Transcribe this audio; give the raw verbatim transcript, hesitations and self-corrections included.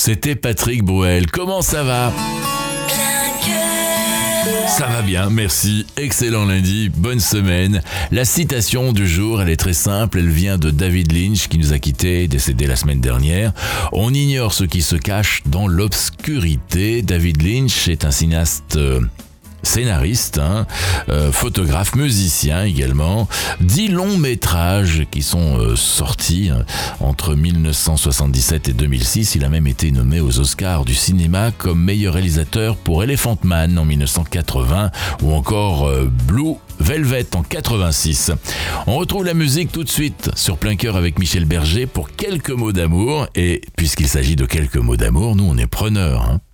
C'était Patrick Bruel. Comment ça va ? Ça va bien, merci. Excellent lundi, bonne semaine. La citation du jour, elle est très simple. Elle vient de David Lynch qui nous a quittés, décédé la semaine dernière. On ignore ce qui se cache dans l'obscurité. David Lynch est un cinéaste... Euh, scénariste, hein, euh, photographe, musicien également. Dix longs métrages qui sont euh, sortis hein, entre dix-neuf cent soixante-dix-sept et deux mille six. Il a même été nommé aux Oscars du cinéma comme meilleur réalisateur pour Elephant Man en dix-neuf cent quatre-vingts ou encore euh, Blue Velvet en quatre-vingt-six. On retrouve la musique tout de suite sur Plein Cœur avec Michel Berger pour quelques mots d'amour. Et puisqu'il s'agit de quelques mots d'amour, nous on est preneurs. Hein.